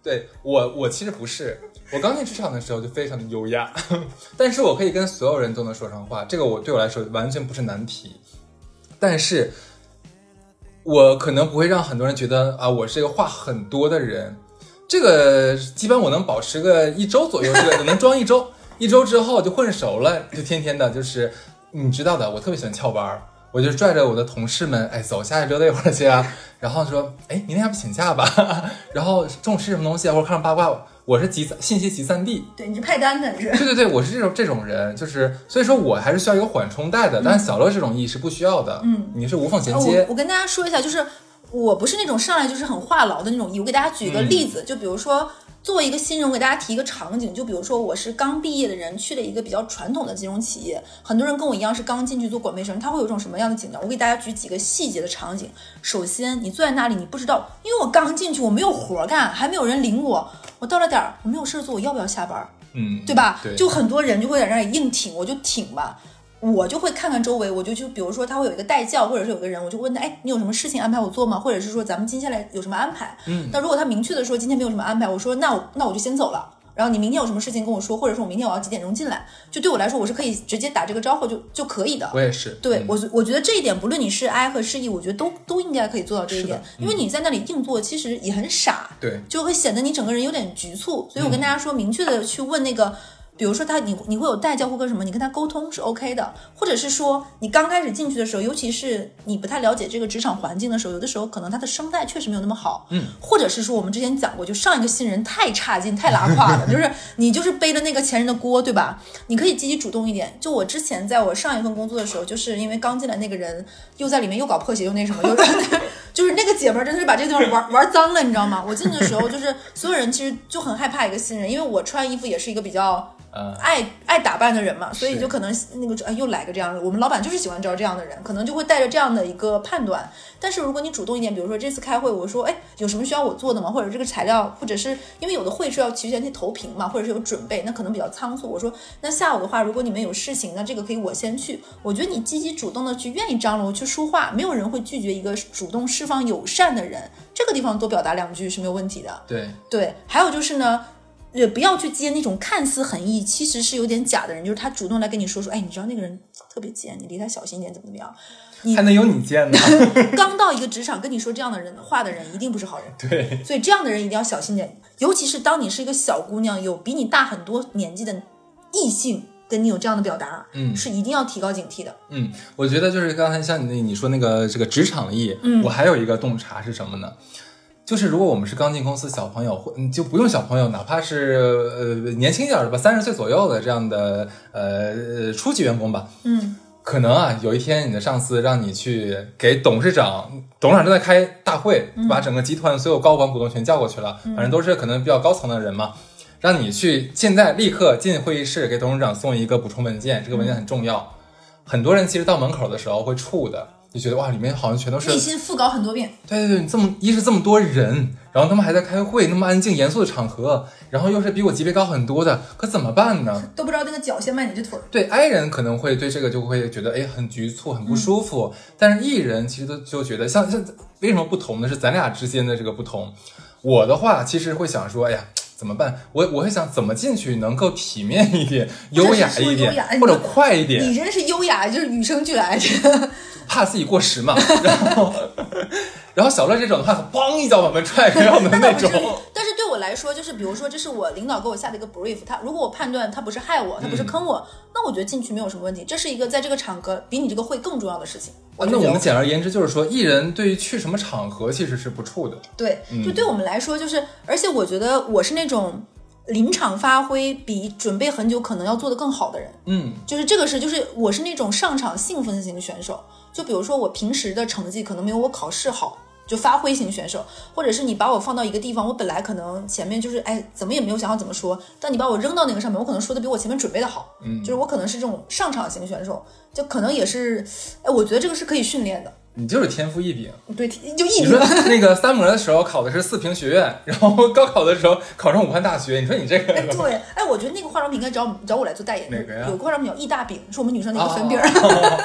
对我其实不是，我刚进职场的时候就非常的优雅，但是我可以跟所有人都能说上话，这个对我来说完全不是难题。但是我可能不会让很多人觉得啊，我是一个话很多的人。这个基本我能保持个1周左右，这个能装1周，1周之后就混熟了，就天天的就是你知道的，我特别喜欢翘班，我就拽着我的同事们，哎，走下去溜达一会儿去啊，然后说，哎，明天要不请假吧？然后中午吃什么东西啊？或者看上八卦，我是信息集散地。 对，你是派单的，你是？ 对，我是这种人，就是所以说我还是需要一个缓冲带的，但是小乐这种意义是不需要的，你是无缝衔接。 我跟大家说一下，就是我不是那种上来就是很话痨的那种，我给大家举一个例子，就比如说。作为一个新人，我给大家提一个场景，就比如说我是刚毕业的人，去了一个比较传统的金融企业，很多人跟我一样是刚进去做管培生，他会有一种什么样的紧张？我给大家举几个细节的场景。首先，你坐在那里，你不知道，因为我刚进去，我没有活干，还没有人领我，我到了点儿，我没有事做，我要不要下班？对吧？ 对， 就很多人就会在那里硬挺，我就挺吧。我就会看看周围，我就比如说他会有一个代教，或者是有个人，我就问他，哎，你有什么事情安排我做吗？或者是说咱们接下来有什么安排？那如果他明确的说今天没有什么安排，我说那我就先走了。然后你明天有什么事情跟我说，或者说我明天我要几点钟进来，就对我来说我是可以直接打这个招呼就可以的。 我也是。 对，我觉得这一点，不论你是 I 和是 E， 我觉得都应该可以做到这一点，因为你在那里硬做其实也很傻， 对， 就会显得你整个人有点局促。所以我跟大家说，明确的去问那个。比如说你会有代教或者什么，你跟他沟通是 OK 的，或者是说你刚开始进去的时候，尤其是你不太了解这个职场环境的时候，有的时候可能他的生态确实没有那么好，或者是说我们之前讲过，就上一个新人太差劲太拉胯了，就是你就是背了那个前人的锅，对吧？你可以积极主动一点。就我之前在我上一份工作的时候，就是因为刚进来那个人又在里面又搞破鞋又那什么，就是那个姐们真的是把这个地方玩脏了，你知道吗？我进去的时候就是所有人其实就很害怕一个新人，因为我穿衣服也是一个比较爱打扮的人嘛，所以就可能那个又来个这样的，我们老板就是喜欢招这样的人，可能就会带着这样的一个判断。但是如果你主动一点，比如说这次开会，我说，哎，有什么需要我做的吗？或者这个材料，或者是因为有的会是要提前去投屏嘛，或者是有准备，那可能比较仓促。我说，那下午的话，如果你们有事情，那这个可以我先去。我觉得你积极主动的去愿意张罗去说话，没有人会拒绝一个主动释放友善的人。这个地方多表达2句是没有问题的。对，还有就是呢。不要去接那种看似很义其实是有点假的人，就是他主动来跟你说，哎，你知道那个人特别贱，你离他小心一点，怎么样？ 还能有你贱呢？ 刚到一个职场跟你说这样的话的人一定不是好人。 对， 所以这样的人一定要小心点，尤其是当你是一个小姑娘，有比你大很多年纪的异性跟你有这样的表达，是一定要提高警惕的。 我觉得就是刚才像你说那个这个职场意，我还有一个洞察是什么呢？就是如果我们是刚进公司小朋友，就不用小朋友，哪怕是年轻一点的吧，30岁左右的这样的初级员工吧，可能啊有一天你的上司让你去给董事长正在开大会，把整个集团所有高管股东全叫过去了，反正都是可能比较高层的人嘛，让你去现在立刻进会议室给董事长送一个补充文件，这个文件很重要。很多人其实到门口的时候会怵的，就觉得哇，里面好像全都是内心复稿很多遍。 对，这么多人，然后他们还在开会，那么安静严肃的场合，然后又是比我级别高很多的，可怎么办呢？ 都不知道那个脚先迈哪只腿。 对 I 人可能会对这个就会觉得很局促很不舒服，但是 E 人其实就觉得像为什么不同呢？是咱俩之间的这个不同。我的话其实会想说，哎呀怎么办？我会想怎么进去能够体面一点、优雅一点，或者快一点。 你真是优雅，就是与生俱来的。 怕自己过时嘛，然后小乐这种的话，砰一脚把门踹开的那种。 但是对我来说，就是比如说，这是我领导给我下的一个 brief， 如果我判断他不是害我，他不是坑我，那我觉得进去没有什么问题。这是一个在这个场合比你这个会更重要的事情。 那我们简而言之就是说，艺人对于去什么场合其实是不怵的。 对，就对我们来说，就是而且我觉得我是那种临场发挥比准备很久可能要做得更好的人。就是这个就是我是那种上场兴奋型选手。就比如说我平时的成绩可能没有我考试好，就发挥型选手，或者是你把我放到一个地方，我本来可能前面就是怎么也没有想好怎么说，但你把我扔到那个上面，我可能说的比我前面准备的好。就是我可能是这种上场型选手，就可能也是我觉得这个是可以训练的。 你就是天赋异禀。 对，就异禀。 你说那个三模的时候考的是4平学院，然后高考的时候考上武汉大学，你说你这个对，我觉得那个化妆品应该找我来做代言。 哪个呀？ 有个化妆品叫易大饼，是我们女生的一个粉饼。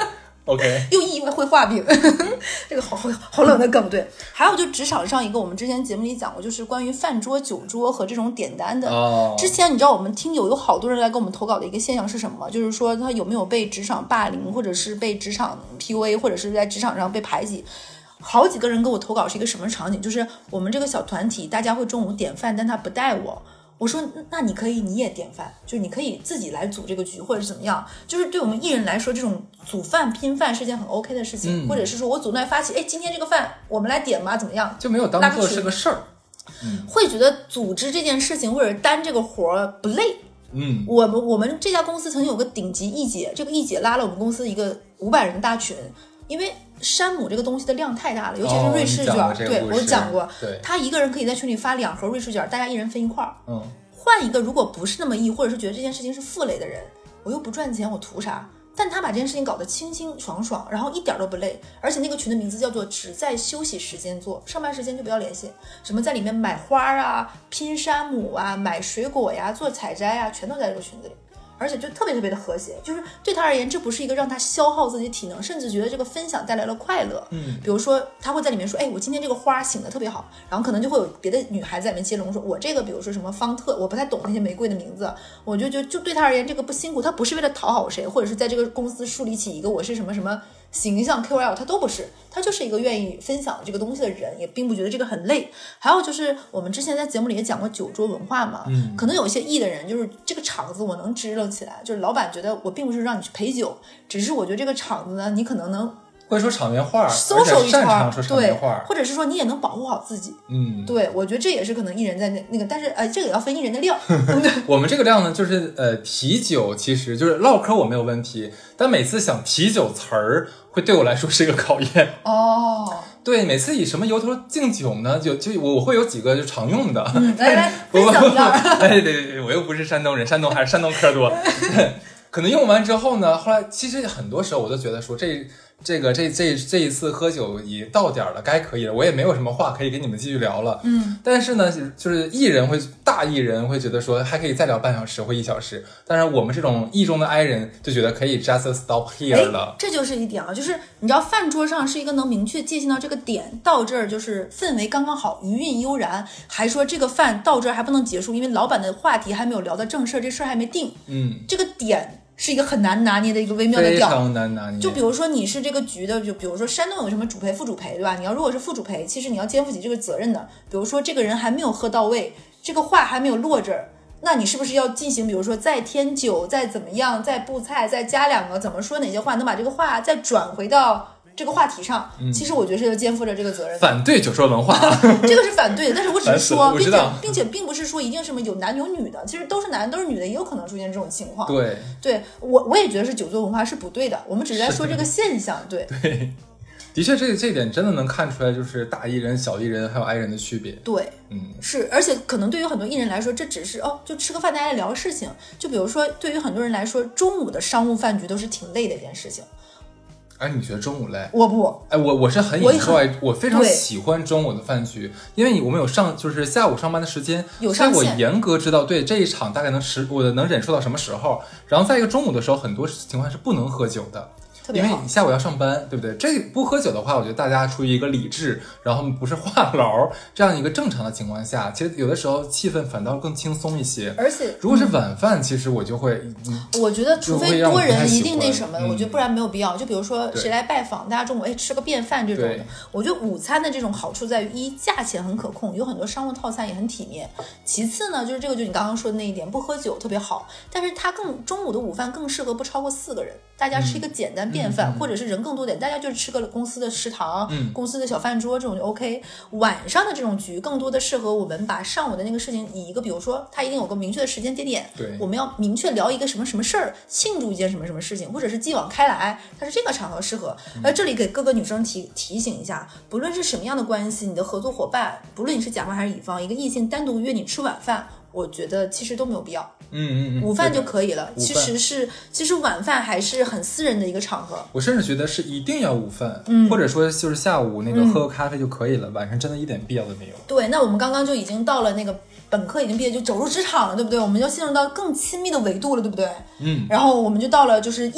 OK， 又 E 会画饼，这个好冷的梗。对，还有就职场上一个我们之前节目里讲过，就是关于饭桌、酒桌和这种点单的。之前你知道我们听友有好多人来给我们投稿的一个现象是什么吗？就是说他有没有被职场霸凌，或者是被职场 PUA， 或者是在职场上被排挤。好几个人给我投稿是一个什么场景？就是我们这个小团体，大家会中午点饭，但他不带我。我说那你可以你也点饭，就是你可以自己来组这个局或者是怎么样，就是对我们艺人来说这种组饭拼饭是件很 OK 的事情，或者是说我组内发起，哎，今天这个饭我们来点吧，怎么样， 就没有当做是个事儿， 会觉得组织这件事情或者担这个活不累。我们这家公司曾经有个顶级艺姐，这个艺姐拉了我们公司一个500人的大群，因为山姆这个东西的量太大了，尤其是瑞士卷，对，我讲过，他一个人可以在群里发2盒瑞士卷，大家一人分一块。换一个如果不是那么易，或者是觉得这件事情是负累的人，我又不赚钱，我图啥？但他把这件事情搞得清清爽爽，然后一点都不累，而且那个群的名字叫做只在休息时间做，上班时间就不要联系。什么在里面买花啊、拼山姆啊、买水果呀、做采摘啊，全都在这个群子里。而且就特别特别的和谐，就是对他而言，这不是一个让他消耗自己体能，甚至觉得这个分享带来了快乐。比如说他会在里面说，哎，我今天这个花醒得特别好，然后可能就会有别的女孩子在里面接龙说，我这个比如说什么方特，我不太懂那些玫瑰的名字，我就对他而言这个不辛苦，他不是为了讨好谁，或者是在这个公司树立起一个我是什么什么形象 KOL， 他都不是，他就是一个愿意分享这个东西的人，也并不觉得这个很累。还有就是我们之前在节目里也讲过酒桌文化嘛，可能有一些艺的人就是这个场子我能支棱起来，就是老板觉得我并不是让你去陪酒，只是我觉得这个场子呢，你可能会说场面话， 搜手一圈， 对， 或者是说你也能保护好自己。对，我觉得这也是可能艺人在那个，但是这个也要分艺人的量。 我们这个量呢，就是提酒其实就是唠嗑我没有问题，但每次想提酒词儿，会对我来说是一个考验。对，每次以什么由头敬酒呢？就我会有几个就常用的。 来分享一下。 哎，对，我又不是山东人，山东还是山东嗑多。可能用完之后呢，后来其实很多时候我都觉得说这一次喝酒已到点了，该可以了，我也没有什么话可以跟你们继续聊了。但是呢，就是大艺人会觉得说还可以再聊半小时或1小时，当然我们这种艺中的 I 人就觉得可以 just stop here 了。 这就是一点啊，就是你知道饭桌上是一个能明确界限到这个点，到这儿就是氛围刚刚好，余韵悠然，还说这个饭到这儿还不能结束，因为老板的话题还没有聊到正事，这事儿还没定。这个点是一个很难拿捏的一个微妙的调， 非常难拿捏。 就比如说你是这个局的，就比如说山东有什么主陪、副主陪，对吧？你要如果是副主陪，其实你要肩负起这个责任的。比如说这个人还没有喝到位，这个话还没有落这儿，那你是不是要进行，比如说再添酒，再怎么样，再布菜，再加2个，怎么说哪些话，能把这个话再转回到这个话题上？其实我觉得是要肩负着这个责任。 反对酒桌文化， 这个是反对的，但是我只是说，并且并不是说一定什么有男有女的，其实都是男的都是女的，也有可能出现这种情况。对，我也觉得是酒桌文化是不对的，我们只是在说这个现象。对， 的确这点真的能看出来，就是大艺人、小艺人还有 I 人的区别。 对，是，而且可能对于很多艺人来说，这只是就吃个饭大家聊事情。就比如说，对于很多人来说，中午的商务饭局都是挺累的一件事情。 哎，你觉得中午累？ 我不， 哎，我是很 enjoy， 我非常喜欢中午的饭局，因为我们有就是下午上班的时间， 有上线， 所以我严格知道对这一场大概我能忍受到什么时候。然后在一个中午的时候，很多情况是不能喝酒的。因为你下午要上班，对不对？这不喝酒的话，我觉得大家出于一个理智，然后不是话痨这样一个正常的情况下，其实有的时候气氛反倒更轻松一些。 而且如果是晚饭，其实我就会， 我觉得除非多人一定那什么，我觉得不然没有必要。就比如说谁来拜访，大家中午吃个便饭这种的，我觉得午餐的这种好处在于，一价钱很可控，有很多商务套餐也很体面。其次呢，就是这个就你刚刚说的那一点，不喝酒特别好，但是它中午的午饭更适合不超过4个人，大家吃一个简单便饭，或者是人更多点，大家就是吃个公司的食堂，公司的小饭桌这种就 OK。晚上的这种局更多的适合我们把上午的那个事情以一个，比如说它一定有个明确的时间节点，我们要明确聊一个什么什么事儿，庆祝一件什么什么事情，或者是继往开来，它是这个场合适合。而这里给各个女生提醒一下，不论是什么样的关系，你的合作伙伴，不论你是甲方还是乙方，一个异性单独约你吃晚饭，我觉得其实都没有必要。午饭就可以了。其实晚饭还是很私人的一个场合。 我甚至觉得是一定要午饭，或者说就是下午那个喝个咖啡就可以了，晚上真的一点必要都没有。 对，那我们刚刚就已经到了那个本科已经毕业，就走入职场了，对不对？我们要进入到更亲密的维度了，对不对？然后我们就到了就是艺的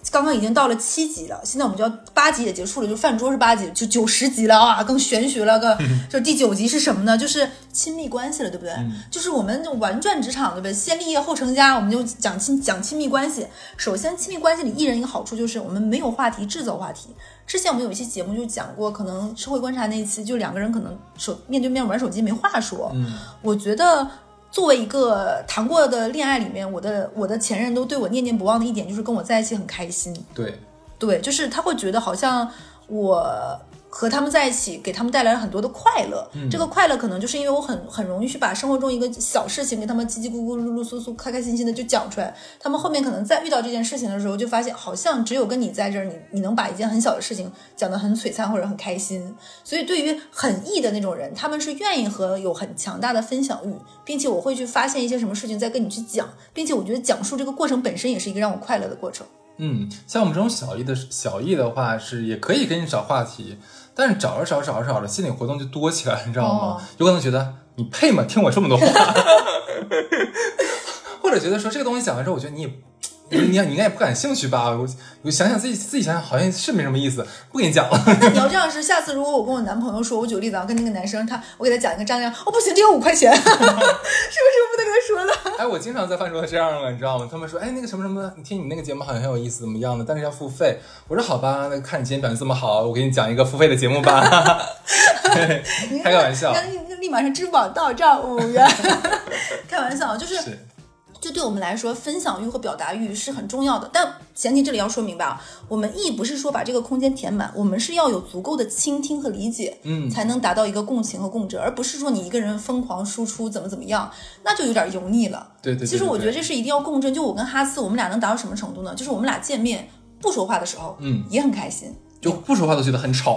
刚刚已经到了7集了，现在我们就要8集也结束了，就饭桌是8集，就90集了啊，更玄学了个。就第9集是什么呢？就是亲密关系了，对不对？就是我们就玩转职场，对不对？先立业后成家，我们就讲亲密关系。首先，亲密关系里艺人一个好处就是我们没有话题制造话题。之前我们有一期节目就讲过，可能社会观察那一期，就2个人可能面对面玩手机没话说。我觉得。作为一个谈过的恋爱里面，我的前任都对我念念不忘的一点就是跟我在一起很开心。对，就是他会觉得好像我和他们在一起给他们带来了很多的快乐。这个快乐可能就是因为我很容易去把生活中一个小事情给他们叽叽咕咕、噜噜酥酥、开开心心的就讲出来。他们后面可能再遇到这件事情的时候，就发现好像只有跟你在这儿，你能把一件很小的事情讲得很璀璨或者很开心。所以对于很易的那种人，他们是愿意和有很强大的分享欲，并且我会去发现一些什么事情再跟你去讲，并且我觉得讲述这个过程本身也是一个让我快乐的过程。 像我们这种小易的话是也可以跟你找话题，但是找着心理活动就多起来，你知道吗？有可能觉得你配吗？听我这么多话，或者觉得说这个东西讲完之后，我觉得你应该也不感兴趣吧？我想想自己想想，好像是没什么意思，不给你讲了。 那你要这样是，下次如果我跟我男朋友说，我举个例子啊，跟那个男生我给他讲一个张亮，不行，这有5块钱，是不是不能跟他说了？ 哎，我经常在饭桌这样了，你知道吗？他们说，哎，那个什么什么，你听你那个节目好像很有意思，怎么样的？但是要付费。我说好吧，那看你今天表现这么好，我给你讲一个付费的节目吧。开个玩笑， 立马上支付宝到账5元。开玩笑，就是就对我们来说，分享欲和表达欲是很重要的，但前提这里要说明白啊，我们亦不是说把这个空间填满，我们是要有足够的倾听和理解，才能达到一个共情和共振，而不是说你一个人疯狂输出怎么样，那就有点油腻了。 对， 其实我觉得这是一定要共振。就我跟哈斯，我们俩能达到什么程度呢？就是我们俩见面不说话的时候，也很开心， 就不说话都觉得很吵。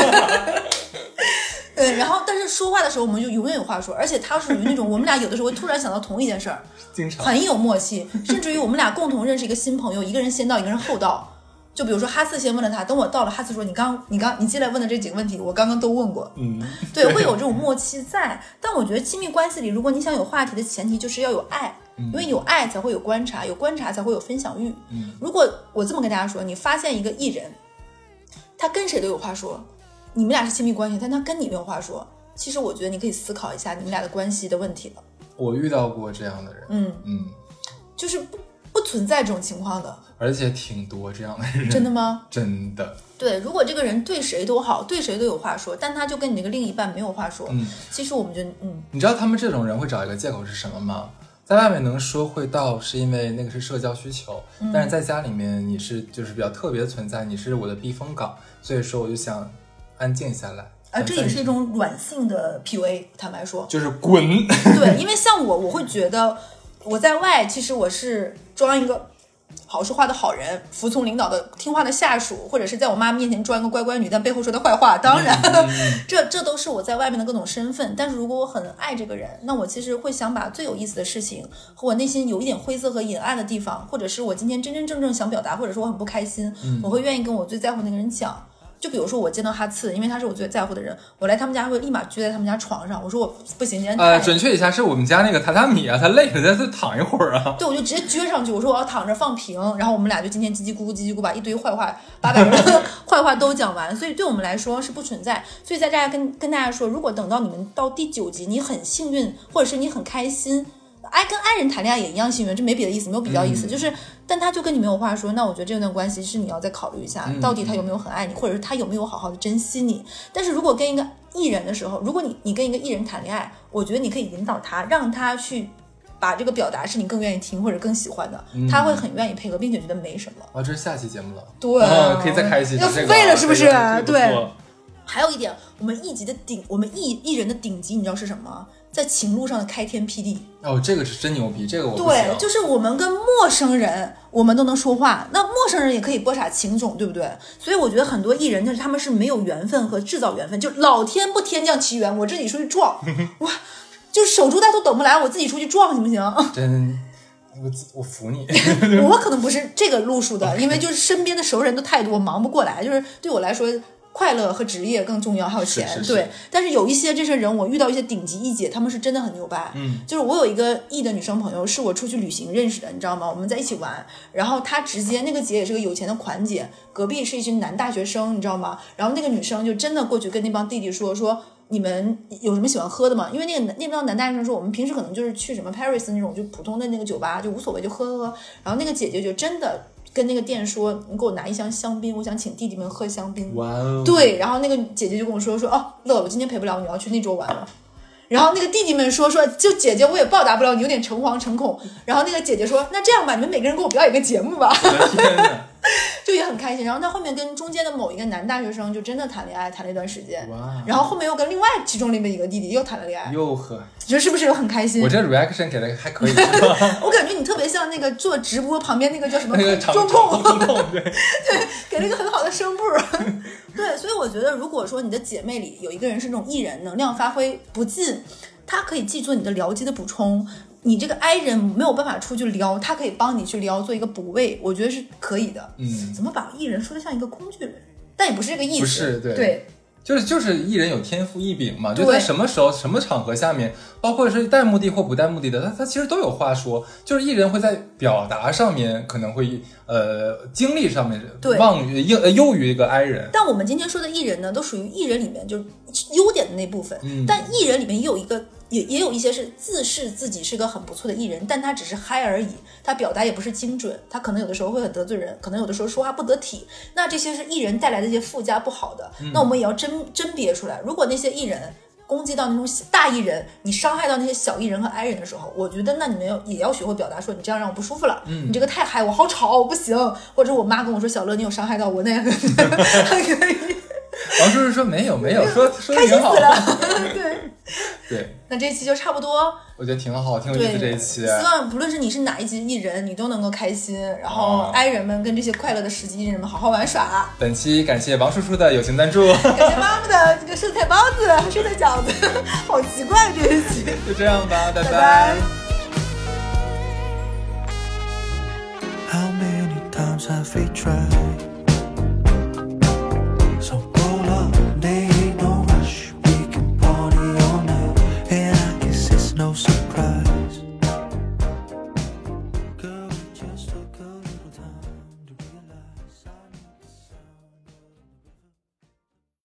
对，然后但是说话的时候我们就永远有话说，而且他属于那种我们俩有的时候会突然想到同一件事儿， 经常很有默契，甚至于我们俩共同认识一个新朋友，一个人先到，一个人后到。就比如说哈斯先问了他，等我到了，哈斯说你进来问的这几个问题，我刚刚都问过。对，会有这种默契在。但我觉得亲密关系里，如果你想有话题的前提就是要有爱，因为有爱才会有观察，有观察才会有分享欲。如果我这么跟大家说，你发现一个艺人，他跟谁都有话说，你们俩是亲密关系，但他跟你没有话说，其实我觉得你可以思考一下你们俩的关系的问题了。 我遇到过这样的人， 就是不存在这种情况的， 而且挺多这样的人。 真的吗？ 真的。 对，如果这个人对谁都好，对谁都有话说，但他就跟你那个另一半没有话说，其实我们觉得， 你知道他们这种人会找一个借口是什么吗？在外面能说会道，是因为那个是社交需求，但是在家里面你是就是比较特别的存在，你是我的避风港，所以说我就想安静下来。 这也是一种软性的 PUA， 坦白说， 就是滚。 对，因为像我会觉得我在外其实我是装一个好说话的好人，服从领导的听话的下属，或者是在我妈面前装一个乖乖女，但背后说的坏话。当然，这都是我在外面的各种身份。但是如果我很爱这个人，那我其实会想把最有意思的事情和我内心有一点灰色和隐暗的地方，或者是我今天真真正正想表达，或者说我很不开心，我会愿意跟我最在乎的那个人讲。就比如说我见到哈次，因为他是我最在乎的人，我来他们家会立马撅在他们家床上，我说我不行，今天准确一下是我们家那个榻榻米啊，他累了再躺一会儿啊。 对，我就直接撅上去，我说我要躺着放平，然后我们俩就今天叽叽咕咕把一堆坏话800人的坏话都讲完，所以对我们来说是不存在。所以在这跟大家说，如果等到你们到第9集，你很幸运，或者是你很开心，跟爱人谈恋爱也一样幸运，这没别的意思，没有比较意思，就是但他就跟你没有话说，那我觉得这段关系是你要再考虑一下，到底他有没有很爱你，或者是他有没有好好的珍惜你。但是如果跟一个艺人的时候，如果你跟一个艺人谈恋爱，我觉得你可以引导他，让他去把这个表达是你更愿意听或者更喜欢的，他会很愿意配合，并且觉得没什么。 这是下期节目了。 对， 可以再开一期， 要付费了是不是？对。还有一点，我们艺人的顶级，你知道是什么？在情路上的开天辟地。 这个是真牛逼，这个我不行。 对，就是我们跟陌生人我们都能说话，那陌生人也可以播撒情种，对不对？所以我觉得很多艺人就是他们是没有缘分和制造缘分，就老天不天降奇缘，我自己出去撞，哇，就是守株待兔等不来，我自己出去撞行不行？ 真，我服你。我可能不是这个路数的，因为就是身边的熟人都太多，忙不过来，就是对我来说快乐和职业更重要，还有钱。 是对，但是有一些这些人，我遇到一些顶级艺姐，他们是真的很牛掰。就是我有一个艺的女生朋友，是我出去旅行认识的，你知道吗？我们在一起玩，然后她直接那个姐也是个有钱的款姐，隔壁是一群男大学生，你知道吗？然后那个女生就真的过去跟那帮弟弟说你们有什么喜欢喝的吗？因为那帮男大学生说，我们平时可能就是去什么 Paris 那种就普通的那个酒吧就无所谓，就喝。然后那个姐姐就真的跟那个店说，你给我拿一箱香槟，我想请弟弟们喝香槟。 哇哦！ 对，然后那个姐姐就跟我说哦，乐，我今天陪不了你，我要去那桌玩了。然后那个弟弟们说就姐姐我也报答不了你，有点诚惶诚恐。然后那个姐姐说，那这样吧，你们每个人给我表演个节目吧。 天哪！ 就也很开心。然后他后面跟中间的某一个男大学生就真的谈恋爱，谈了一段时间。 哇！ 然后后面又跟另外其中里面一个弟弟又谈了恋爱。 哟呵， 你说是不是很开心？ 我这 reaction 给的还可以。 我感觉你特别像那个做直播旁边那个叫什么那个中控， 对对，给了一个很好的声部。对，所以我觉得如果说你的姐妹里有一个人是那种艺人，能量发挥不尽，他可以既做你的僚机的补充，你这个 I 人没有办法出去撩，他可以帮你去撩，做一个补位，我觉得是可以的。怎么把艺人说的像一个工具人？但也不是这个意思。 不是， 对。 就是艺人有天赋异禀嘛，就在什么时候、什么场合下面，包括是带目的或不带目的的，他其实都有话说。就是艺人会在表达上面可能会精力上面优于一个 I 人。 但我们今天说的艺人呢，都属于艺人里面就是优点的那部分。但艺人里面也有一个。也有一些是自视自己是个很不错的艺人，但他只是嗨而已，他表达也不是精准，他可能有的时候会很得罪人，可能有的时候说话不得体，那这些是艺人带来的一些附加不好的。那我们也要甄别出来，如果那些艺人攻击到那种大艺人，你伤害到那些小艺人和 I 人的时候，我觉得那你们也要学会表达，说你这样让我不舒服了，你这个太嗨，我好吵，我不行。或者我妈跟我说，小乐你有伤害到我，那样还可以。 王叔叔说没有，说开心死了。 对， 那这一期就差不多， 我觉得挺好，挺有意思这一期。 希望不论是你是哪一级艺人，你都能够开心，然后 I 人们跟这些快乐的实际艺人们好好玩耍。 本期感谢王叔叔的友情赞助， 感谢妈妈的这个生菜包子和生菜饺子，好奇怪这一期。 就这样吧，拜拜。 How many times have we tried?